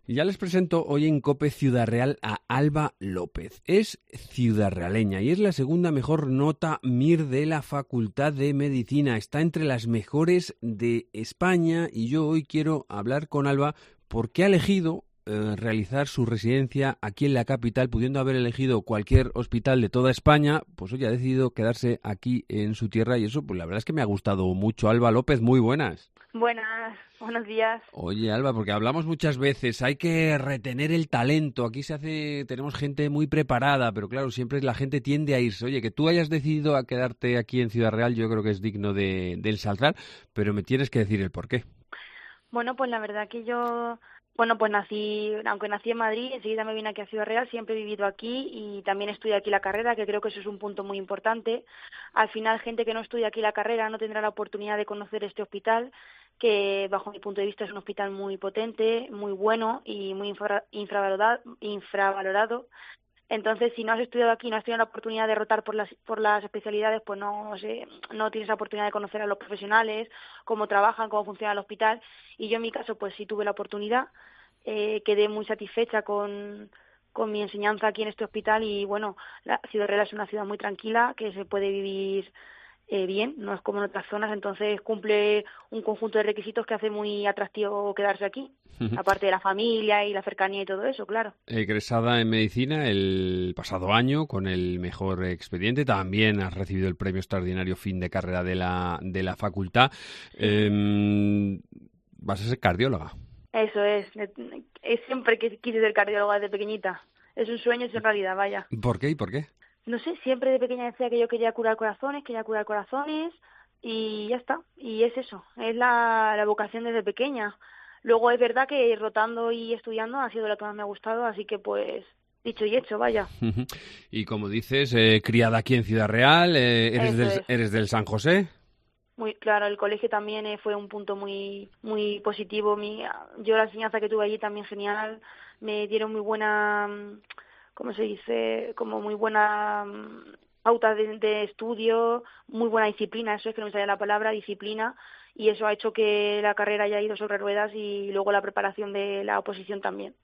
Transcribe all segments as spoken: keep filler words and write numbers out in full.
Y ya les presento hoy en COPE Ciudad Real a Alba López. Es ciudadraleña y es la segunda mejor nota M I R de la Facultad de Medicina. Está entre las mejores de España y yo hoy quiero hablar con Alba porque ha elegido eh, realizar su residencia aquí en la capital, pudiendo haber elegido cualquier hospital de toda España, pues hoy ha decidido quedarse aquí en su tierra y eso, pues la verdad es que me ha gustado mucho. Alba López, muy buenas. Buenas, buenos días. Oye, Alba, porque hablamos muchas veces, hay que retener el talento. Aquí se hace, tenemos gente muy preparada, pero claro, siempre la gente tiende a irse. Oye, que tú hayas decidido a quedarte aquí en Ciudad Real, yo creo que es digno de, de ensalzar, pero me tienes que decir el porqué. Bueno, pues la verdad que yo, bueno, pues nací, aunque nací en Madrid, enseguida me vine aquí a Ciudad Real, siempre he vivido aquí y también estudié aquí la carrera, que creo que eso es un punto muy importante. Al final, gente que no estudia aquí la carrera no tendrá la oportunidad de conocer este hospital, que bajo mi punto de vista es un hospital muy potente, muy bueno y muy infra, infravalorado, infravalorado. Entonces, si no has estudiado aquí, no has tenido la oportunidad de rotar por las por las especialidades, pues no sé, no tienes la oportunidad de conocer a los profesionales, cómo trabajan, cómo funciona el hospital. Y yo en mi caso, pues sí tuve la oportunidad, eh, quedé muy satisfecha con con mi enseñanza aquí en este hospital y bueno, la Ciudad Real es una ciudad muy tranquila, que se puede vivir eh, bien, no es como en otras zonas, entonces cumple un conjunto de requisitos que hace muy atractivo quedarse aquí, Uh-huh. aparte de la familia y la cercanía y todo eso, claro. Egresada en medicina el pasado año con el mejor expediente, también has recibido el premio extraordinario fin de carrera de la de la facultad. Sí. Eh, ¿Vas a ser cardióloga? Eso es, es siempre que quise ser cardióloga desde pequeñita. Es un sueño, es en realidad, vaya. ¿Por qué y por qué? No sé, siempre de pequeña decía que yo quería curar corazones, quería curar corazones y ya está. Y es eso, es la, la vocación desde pequeña. Luego es verdad que rotando y estudiando ha sido lo que más me ha gustado, así que pues dicho y hecho, vaya. Y como dices, eh, criada aquí en Ciudad Real, eh, eres, del, es. eres del San José. Muy claro, el colegio también eh, fue un punto muy muy positivo. Mi, yo la enseñanza que tuve allí también genial, me dieron muy buena, ¿cómo se dice? Como muy buena pauta de, de estudio, muy buena disciplina, eso es que no me sale la palabra, disciplina, y eso ha hecho que la carrera haya ido sobre ruedas y luego la preparación de la oposición también.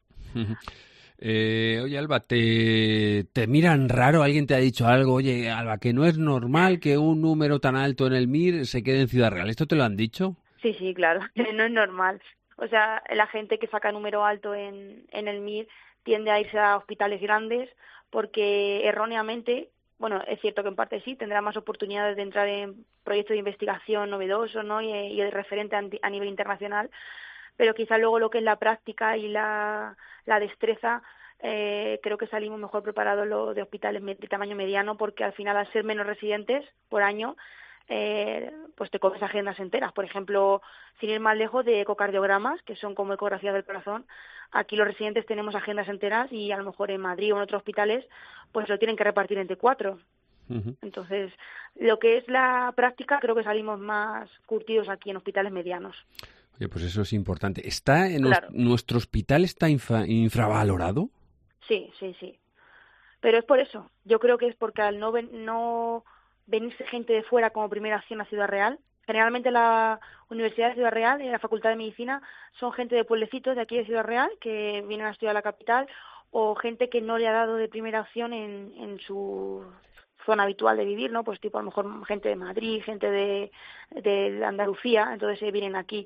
Eh, oye, Alba, ¿te, ¿te miran raro? ¿Alguien te ha dicho algo? Oye, Alba, que no es normal que un número tan alto en el M I R se quede en Ciudad Real. ¿Esto te lo han dicho? Sí, sí, claro, no es normal. O sea, la gente que saca número alto en, en el M I R tiende a irse a hospitales grandes porque erróneamente, bueno, es cierto que en parte sí, tendrá más oportunidades de entrar en proyectos de investigación novedosos, ¿no? y, y de referente a, a nivel internacional, pero quizá luego lo que es la práctica y la, la destreza, eh, creo que salimos mejor preparados los de hospitales de tamaño mediano porque al final al ser menos residentes por año, eh, pues te comes agendas enteras. Por ejemplo, sin ir más lejos, de ecocardiogramas, que son como ecografías del corazón, aquí los residentes tenemos agendas enteras y a lo mejor en Madrid o en otros hospitales pues lo tienen que repartir entre cuatro. Uh-huh. Entonces, lo que es la práctica creo que salimos más curtidos aquí en hospitales medianos. Oye, pues eso es importante. ¿Está en claro. ¿Nuestro hospital está infra, infravalorado? Sí, sí, sí. Pero es por eso. Yo creo que es porque al no, ven, no venirse gente de fuera como primera acción a Ciudad Real, generalmente la Universidad de Ciudad Real y la Facultad de Medicina son gente de pueblecitos de aquí de Ciudad Real que vienen a estudiar a la capital o gente que no le ha dado de primera opción en, en su zona habitual de vivir, ¿no? Pues tipo a lo mejor gente de Madrid, gente de, de Andalucía, entonces eh, vienen aquí.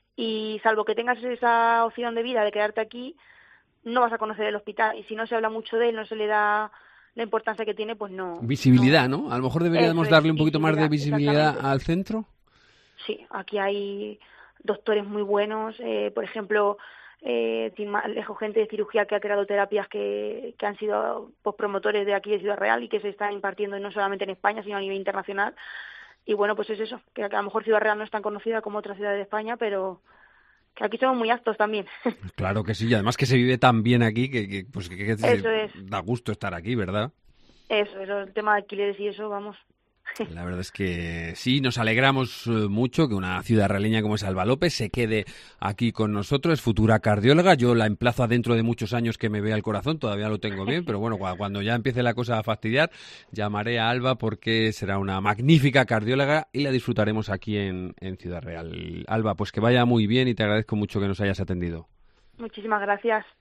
Y salvo que tengas esa opción de vida de quedarte aquí, no vas a conocer el hospital. Y si no se habla mucho de él, no se le da la importancia que tiene, pues no. Visibilidad, ¿no? ¿no? A lo mejor deberíamos Eso darle es, un poquito más de visibilidad al centro. Sí, aquí hay doctores muy buenos, eh, por ejemplo, eh, lejos gente de cirugía que ha creado terapias que, que han sido pues, promotores de aquí de Ciudad Real y que se están impartiendo no solamente en España, sino a nivel internacional. Y bueno, pues es eso, que a lo mejor Ciudad Real no es tan conocida como otras ciudades de España, pero que aquí somos muy aptos también. Claro que sí, y además que se vive tan bien aquí que, que pues que, que eso es. Da gusto estar aquí, ¿verdad? Eso, eso, el tema de alquileres y eso, vamos. La verdad es que sí, nos alegramos mucho que una ciudad realeña como es Alba López se quede aquí con nosotros, es futura cardióloga. Yo la emplazo a dentro de muchos años que me vea el corazón, todavía lo tengo bien, pero bueno, cuando ya empiece la cosa a fastidiar, llamaré a Alba porque será una magnífica cardióloga y la disfrutaremos aquí en, en Ciudad Real. Alba, pues que vaya muy bien y te agradezco mucho que nos hayas atendido. Muchísimas gracias.